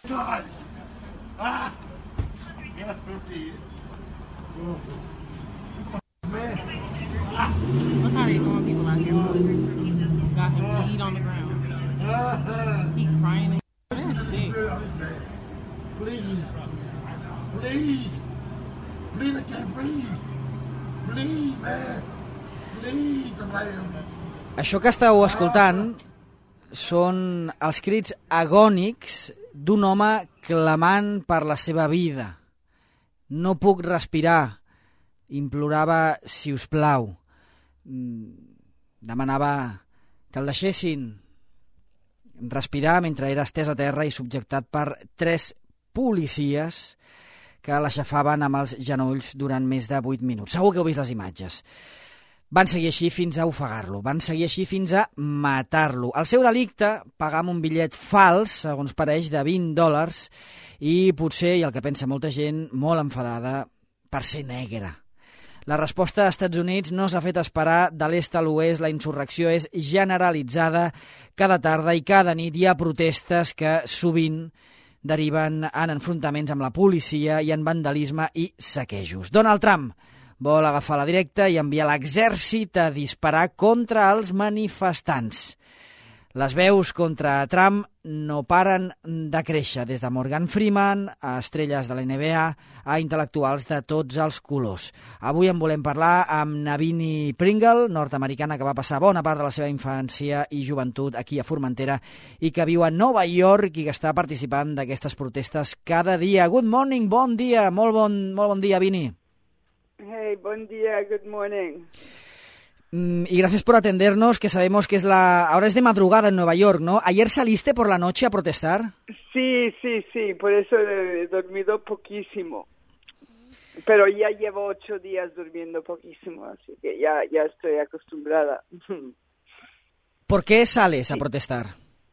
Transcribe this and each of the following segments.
God! Ah! Man! Look how they throwing people out here. Got him bleed on the ground. He crying. That's sick. Please! Please! Please, I can't breathe! Please, man! Please, Això que estàu escoltant són els crits agònics d'un home clamant per la seva vida. No puc respirar, implorava si us plau. Demanava que el deixessin respirar mentre era estès a terra i subjectat per 3 policies que l'aixafaven amb els genolls durant més de 8 minuts. Segur que heu vist les imatges. Van seguir així fins a ofegar-lo, van seguir així fins a matar-lo. El seu delicte, pagar amb un bitllet fals, segons pareix, de $20, i potser, i el que pensa molta gent, molt enfadada, per ser negre. La resposta als Estats Units no s'ha fet esperar. De l'est a l'oest, la insurrecció és generalitzada. Cada tarda i cada nit hi ha protestes que sovint deriven en enfrontaments amb la policia i en vandalisme i saquejos. Donald Trump vol agafar la directa i enviar l'exèrcit a disparar contra els manifestants. Les veus contra Trump no paren de créixer, des de Morgan Freeman a estrelles de la NBA a intel·lectuals de tots els colors. Avui en volem parlar amb Navini Pringle, nord-americana que va passar bona part de la seva infància i joventut aquí a Formentera i que viu a Nova York i que està participant d'aquestes protestes cada dia. Good morning, bon dia, molt bon dia, Vini. Hey, buen día, good morning. Y gracias por atendernos, que sabemos que ahora es de madrugada en Nueva York, ¿no? ¿Ayer saliste por la noche a protestar? Sí, por eso he dormido poquísimo. Pero ya llevo 8 días durmiendo poquísimo, así que ya estoy acostumbrada. ¿Por qué sales a protestar?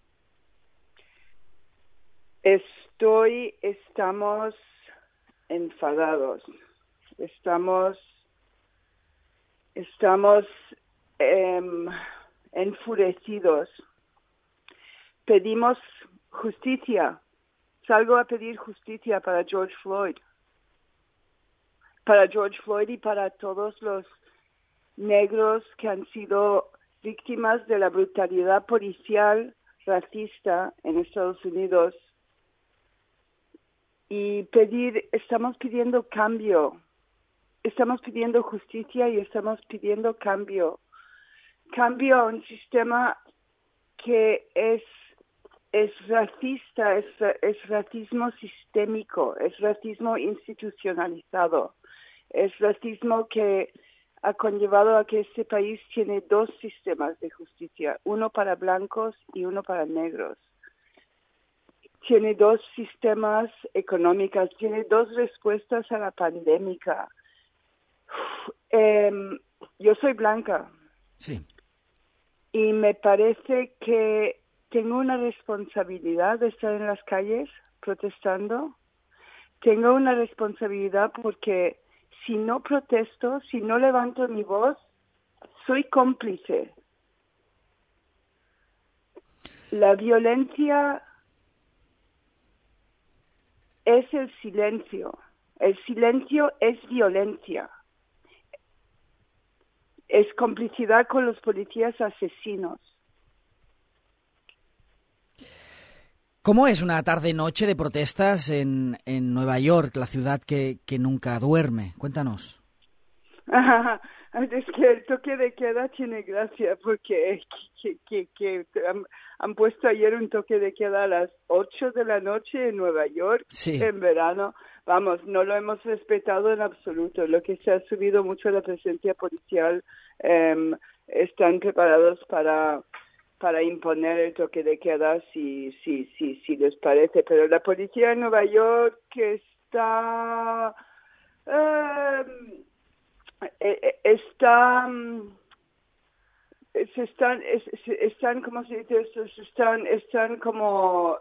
Estamos enfadados. Estamos enfurecidos. Pedimos justicia. Salgo a pedir justicia para George Floyd. Para George Floyd y para todos los negros que han sido víctimas de la brutalidad policial racista en Estados Unidos. Y estamos pidiendo cambio. Estamos pidiendo justicia y estamos pidiendo cambio. Cambio a un sistema que es racista, es racismo sistémico, es racismo institucionalizado, es racismo que ha conllevado a que este país tiene 2 sistemas de justicia, uno para blancos y uno para negros. Tiene 2 sistemas económicos, tiene 2 respuestas a la pandemia. Yo soy blanca. Sí. Y me parece que tengo una responsabilidad de estar en las calles protestando. Tengo una responsabilidad porque si no protesto, si no levanto mi voz, soy cómplice. La violencia es el silencio. El silencio es violencia. Es complicidad con los policías asesinos. ¿Cómo es una tarde-noche de protestas en Nueva York, la ciudad que nunca duerme? Cuéntanos. Es que el toque de queda tiene gracia porque que han puesto ayer un toque de queda a las 8 de la noche en Nueva York, sí. En verano. Vamos, no lo hemos respetado en absoluto. Lo que se ha subido mucho la presencia policial, están preparados para imponer el toque de queda si les parece. Pero la policía en Nueva York están, ¿cómo se dice esto? Están como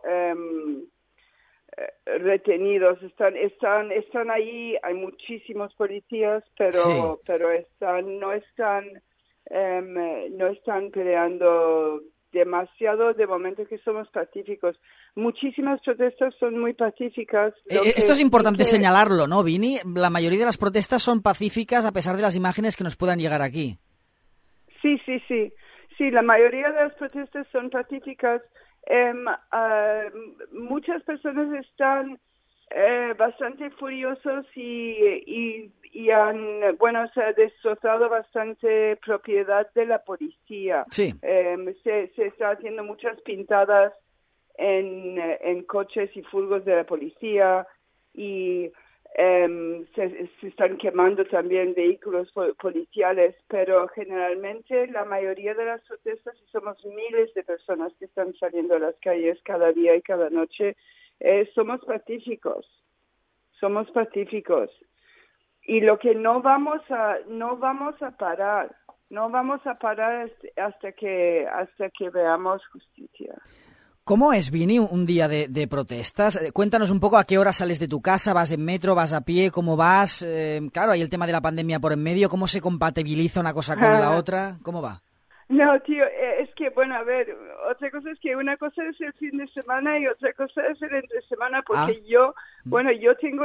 retenidos, están ahí. Hay muchísimos policías, pero no están peleando demasiado de momento que somos pacíficos. Muchísimas protestas son muy pacíficas. Esto es importante señalarlo, ¿no, Vini? La mayoría de las protestas son pacíficas a pesar de las imágenes que nos puedan llegar aquí. Sí. Sí, la mayoría de las protestas son pacíficas. Muchas personas están bastante furiosos y se ha destrozado bastante propiedad de la policía. Sí. Se está haciendo muchas pintadas en coches y furgos de la policía y se están quemando también vehículos policiales, pero generalmente la mayoría de las protestas, y somos miles de personas que están saliendo a las calles cada día y cada noche, somos pacíficos. Y lo que no vamos a parar hasta que veamos justicia. ¿Cómo es, Vini, un día de protestas? Cuéntanos un poco a qué hora sales de tu casa, vas en metro, vas a pie, cómo vas. Claro, hay el tema de la pandemia por en medio, ¿cómo se compatibiliza una cosa con la otra? ¿Cómo va? No, tío, es que, bueno, a ver, otra cosa es que una cosa es el fin de semana y otra cosa es el entre semana, porque yo tengo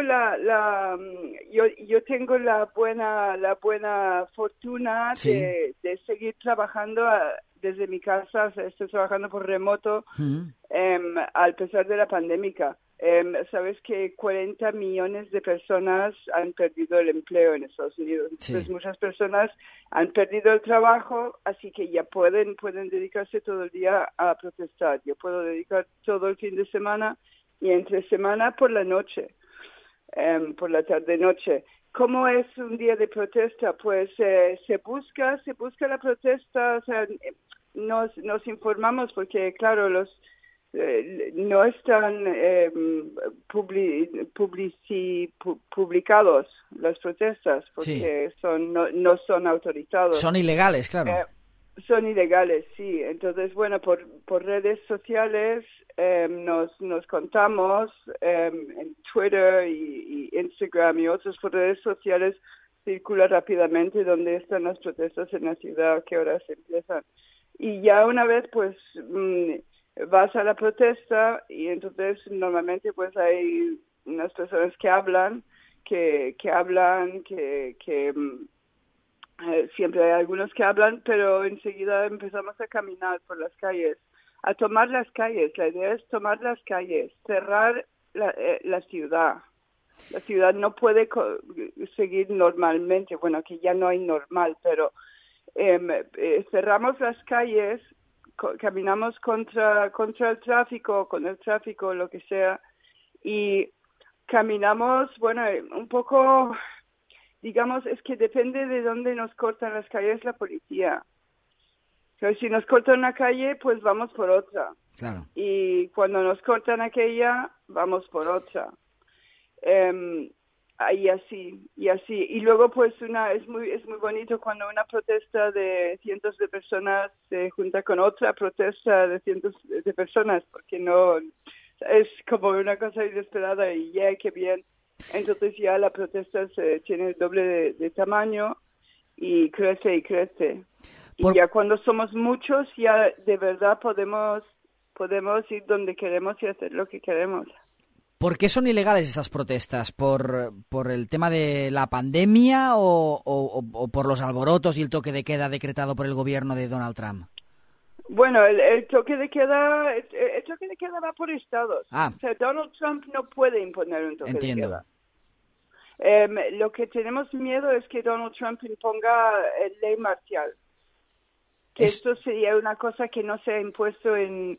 yo tengo la buena fortuna de seguir trabajando desde mi casa, o sea, estoy trabajando por remoto, al pesar de la pandemia. Sabes que 40 millones de personas han perdido el empleo en Estados Unidos. Entonces, muchas personas han perdido el trabajo, así que ya pueden dedicarse todo el día a protestar. Yo puedo dedicar todo el fin de semana y entre semana por la noche, por la tarde-noche. ¿Cómo es un día de protesta? Pues se busca la protesta, o sea, nos informamos porque, claro, no están publicados las protestas porque no son autorizados. Son ilegales, claro. Son ilegales, sí. Entonces, bueno, por redes sociales nos contamos en Twitter y Instagram y otras redes sociales circula rápidamente dónde están las protestas en la ciudad, a qué horas empiezan. Y ya una vez, pues, vas a la protesta y entonces normalmente pues hay unas personas que hablan, siempre hay algunos que hablan, pero enseguida empezamos a caminar por las calles, a tomar las calles. La idea es tomar las calles, cerrar la ciudad. La ciudad no puede seguir normalmente, bueno, que ya no hay normal, pero cerramos las calles, caminamos contra el tráfico, con el tráfico, lo que sea, y caminamos, bueno, un poco, digamos, es que depende de dónde nos cortan las calles la policía. Entonces, si nos cortan una calle, pues vamos por otra. Claro. Y cuando nos cortan aquella, vamos por otra. Y así. Y luego, pues, es muy bonito cuando una protesta de cientos de personas se junta con otra protesta de cientos de personas, porque no es como una cosa inesperada y qué bien. Entonces ya la protesta tiene el doble de tamaño y crece. Y ya cuando somos muchos, ya de verdad podemos ir donde queremos y hacer lo que queremos. ¿Por qué son ilegales estas protestas? ¿Por el tema de la pandemia o por los alborotos y el toque de queda decretado por el gobierno de Donald Trump? Bueno, el toque de queda va por estados. O sea, Donald Trump no puede imponer un toque de queda. Lo que tenemos miedo es que Donald Trump imponga ley marcial. Esto sería una cosa que no se ha impuesto en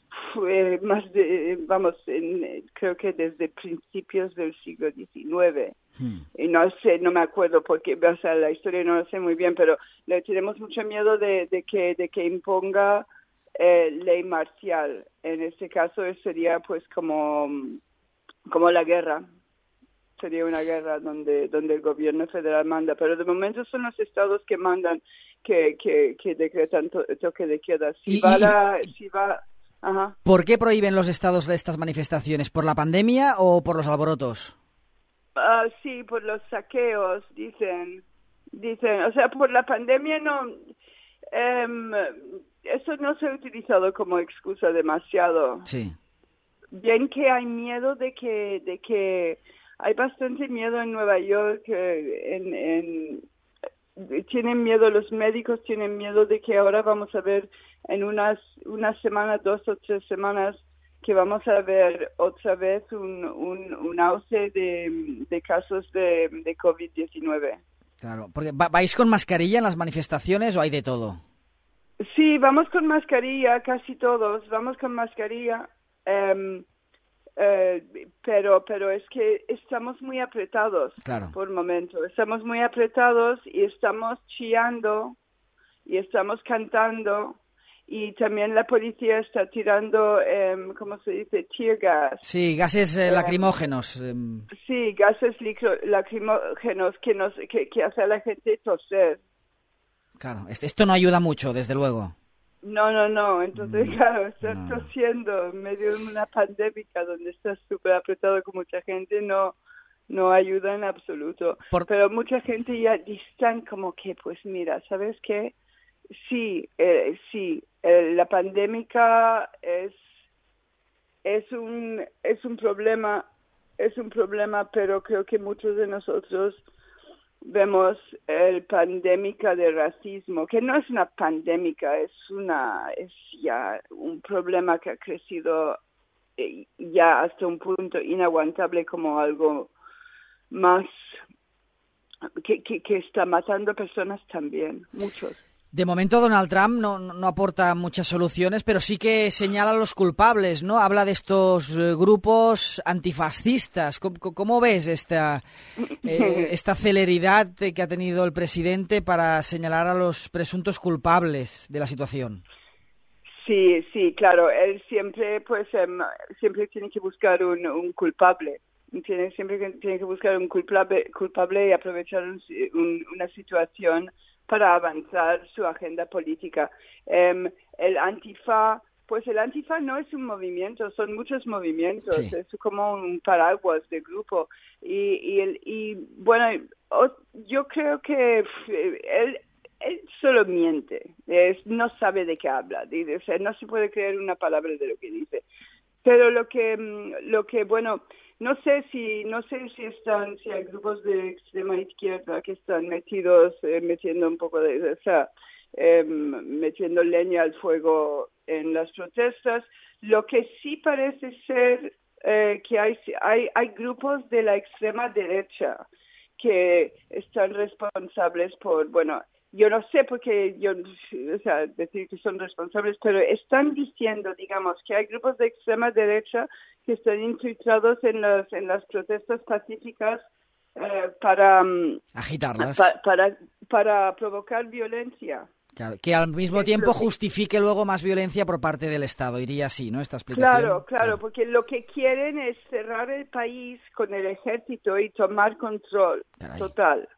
creo que desde principios del siglo XIX. Y no me acuerdo porque, o sea, la historia no lo sé muy bien, pero le tenemos mucho miedo de que imponga ley marcial. En este caso sería pues como la guerra. Sería una guerra donde el gobierno federal manda, pero de momento son los estados que mandan, que decretan toque de queda. Ajá. ¿Por qué prohíben los estados estas manifestaciones? ¿Por la pandemia o por los alborotos? Sí, por los saqueos, dicen. O sea, por la pandemia no. Eso no se ha utilizado como excusa demasiado. Sí. Bien que hay miedo de que hay bastante miedo en Nueva York, tienen miedo, los médicos tienen miedo de que ahora vamos a ver en una semana, 2 o 3 semanas, que vamos a ver otra vez un auge de casos de COVID-19. Claro, porque ¿vais con mascarilla en las manifestaciones o hay de todo? Sí, vamos con mascarilla, casi todos, vamos con mascarilla. Pero es que estamos muy apretados, claro, por momento. Estamos muy apretados y estamos chillando y estamos cantando y también la policía está tirando, ¿cómo se dice? Tear gas. Sí, gases lacrimógenos. Sí, gases lacrimógenos que hace a la gente toser. Claro, esto no ayuda mucho, desde luego. No. Entonces, claro, estar tosiendo en medio de una pandemia donde estás súper apretado con mucha gente no ayuda en absoluto. Pero mucha gente ya están como que, pues mira, ¿sabes qué? Sí, la pandemia es un problema, pero creo que muchos de nosotros vemos el pandémica de racismo, que no es una pandémica, es ya un problema que ha crecido ya hasta un punto inaguantable, como algo más que está matando personas también, muchos. De momento Donald Trump no aporta muchas soluciones, pero sí que señala a los culpables, ¿no? Habla de estos grupos antifascistas. ¿Cómo ves esta celeridad que ha tenido el presidente para señalar a los presuntos culpables de la situación? Sí, claro. Él siempre tiene que buscar un culpable. Siempre tiene que buscar un culpable y aprovechar una situación para avanzar su agenda política. El Antifa no es un movimiento, son muchos movimientos, sí. Es como un paraguas de grupo. Y bueno, yo creo que él solo miente, no sabe de qué habla, o sea, no se puede creer una palabra de lo que dice. Pero lo que bueno, no sé si hay grupos de extrema izquierda que están metiendo un poco metiendo leña al fuego en las protestas. Lo que sí parece ser que hay grupos de la extrema derecha que están responsables por, bueno, yo no sé porque decir que son responsables, pero están diciendo, digamos, que hay grupos de extrema derecha que están infiltrados en las protestas pacíficas para agitarlas, para provocar violencia. Claro, que al mismo tiempo justifique luego más violencia por parte del Estado, iría así, ¿no? Esta explicación. Claro, porque lo que quieren es cerrar el país con el ejército y tomar control total.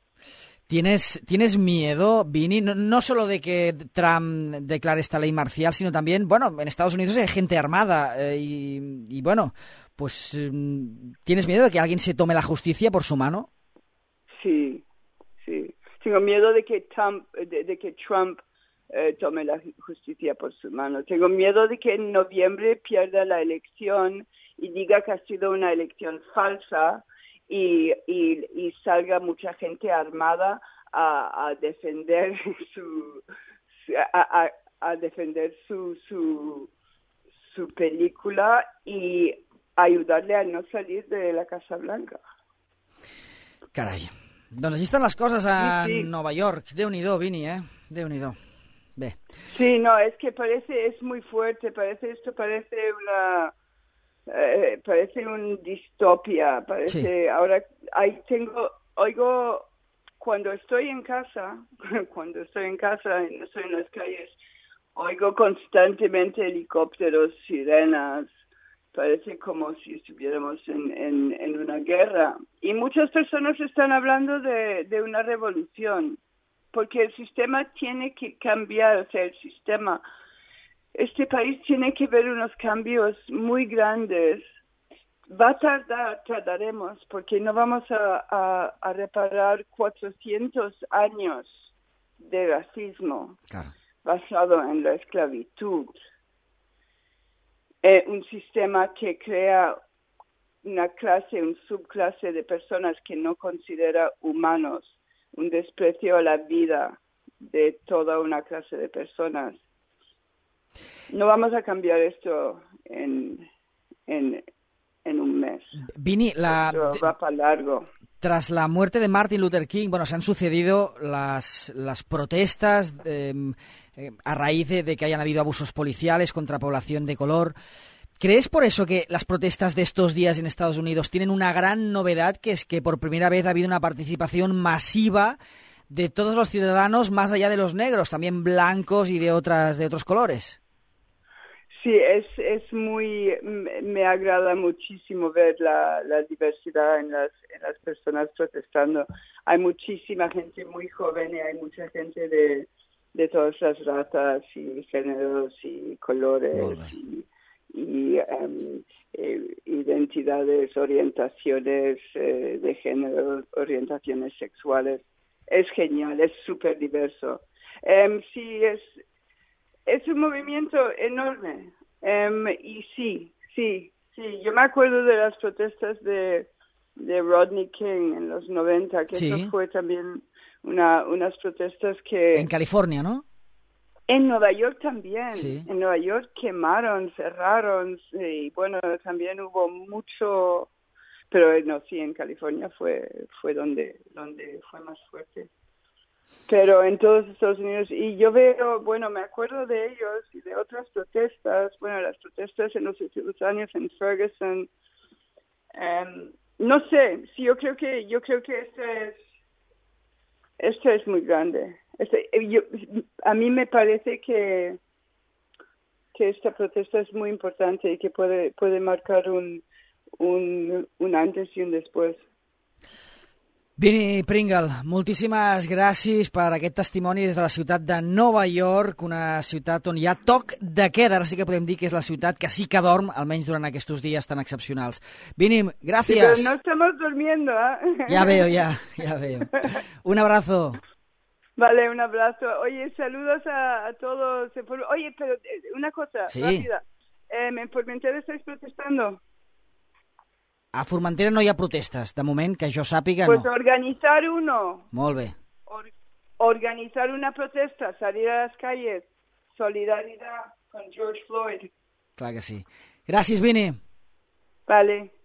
¿Tienes miedo, Vini? No solo de que Trump declare esta ley marcial, sino también, bueno, en Estados Unidos hay gente armada y bueno, pues ¿tienes miedo de que alguien se tome la justicia por su mano? Sí. Tengo miedo de que Trump tome la justicia por su mano. Tengo miedo de que en noviembre pierda la elección y diga que ha sido una elección falsa y salga mucha gente armada a defender su película y ayudarle a no salir de la Casa Blanca. Caray. Doncs així estan les coses a Nova York. Déu-n'hi-do, Vini, Déu-n'hi-do. Bé. Sí, no, es que es muy fuerte, parece una distopia, Sí. Ahora oigo cuando estoy en casa y no estoy en las calles, oigo constantemente helicópteros, sirenas, parece como si estuviéramos en una guerra. Y muchas personas están hablando de una revolución, porque el sistema tiene que cambiar, o sea, este país tiene que ver unos cambios muy grandes. Tardaremos, porque no vamos a reparar 400 años de racismo Claro. basado en la esclavitud. Un sistema que crea una subclase de personas que no considera humanos, un desprecio a la vida de toda una clase de personas. No vamos a cambiar esto en un mes. Vini, Esto va para largo. tras la muerte de Martin Luther King, bueno, se han sucedido las protestas a raíz de que hayan habido abusos policiales contra población de color. ¿Crees por eso que las protestas de estos días en Estados Unidos tienen una gran novedad, que es que por primera vez ha habido una participación masiva de todos los ciudadanos, más allá de los negros, también blancos y de otros colores? Sí, me agrada muchísimo ver la diversidad en las personas protestando. Hay muchísima gente muy joven y hay mucha gente de todas las razas y géneros y colores y identidades, orientaciones de género, orientaciones sexuales. Es genial, es súper diverso. Sí, es un movimiento enorme. Y sí, yo me acuerdo de las protestas de Rodney King en los 90, que sí. Eso fue también unas protestas que... En California, ¿no? En Nueva York también. Sí. En Nueva York quemaron, cerraron, y bueno, también hubo mucho... Pero no, sí, en California fue donde fue más fuerte. Pero en todos Estados Unidos, y yo veo, bueno, me acuerdo de ellos y de otras protestas, bueno, las protestas en los últimos años en Ferguson, no sé, sí, yo creo que este es muy grande. A mí me parece que esta protesta es muy importante y que puede marcar un antes y un después. Vini Pringle, moltíssimes gràcies per aquest testimoni des de la ciutat de Nova York, una ciutat on hi ha toc de queda. Ara sí que podem dir que és la ciutat que sí que dorm, almenys durant aquests dies tan excepcionals. Vini, gràcies. Sí, pero no estamos durmiendo, ¿eh? Ya veo, ya veo. Un abrazo. Vale, un abrazo. Oye, saludos a todos. Oye, pero una cosa rápida. ¿En Formentera estáis protestando? A Formentera no hi ha protestes, de moment, que jo sàpiga, pues no. Organizar uno. Molt bé. Organizar una protesta, salir a las calles, solidaridad con George Floyd. Clar que sí. Gràcies, Vini. Vale.